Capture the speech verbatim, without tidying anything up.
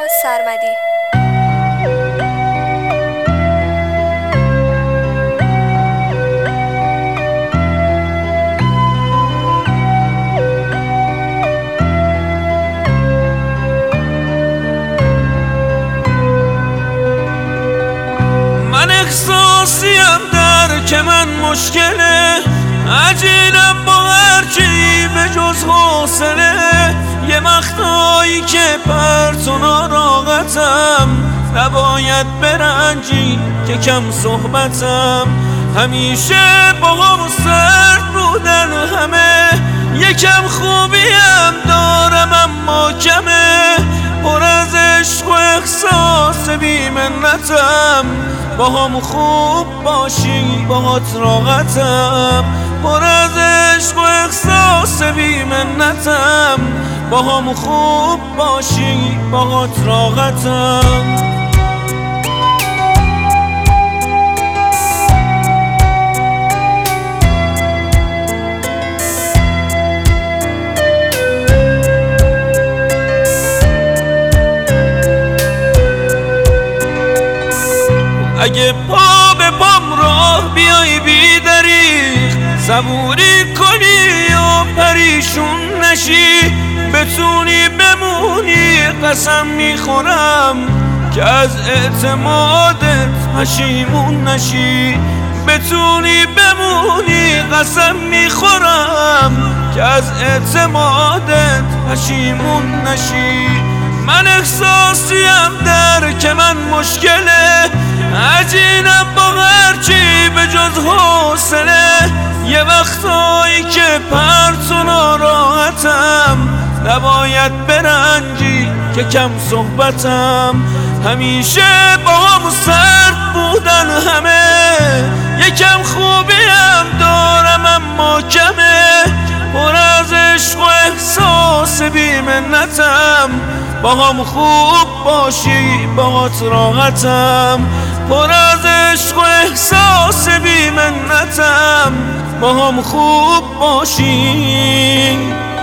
سرمدی. من احساسیم در که من مشکله، عجیلم با هرچی به جز حوصله. یه وقتایی که پرت و ناراحتم، نباید برنجی که کم صحبتم. همیشه با هم سرد بودن همه، یکم خوبیم دارم اما کمه. پر از عشق و احساس بی منتم، با هم خوب باشی باهات راحتم. پر از عشق و احساس بی منتم، با هم خوب باشی باهات راحتم. اگه پا به پام راه بیای بی دریغ، صبوری کنی و پریشون نشی، بتونی بمونی قسم میخورم که از اعتمادت پشیمون نشی. بتونی بمونی قسم میخورم که از اعتمادت پشیمون نشی. من احساسیم در که من مشکله، عجینم با هرچی به جز حوصله. یه وقتایی که پرت و ناراحتم، نباید برنجی که کم صحبتم. همیشه با هم سرد بودن همه، یکم خوبیم دارم اما کمه. پر از عشق و احساس بی منتم، با هم خوب باشی باهات راحتم. پر از عشق و احساس بی منتم، با هم خوب باشی.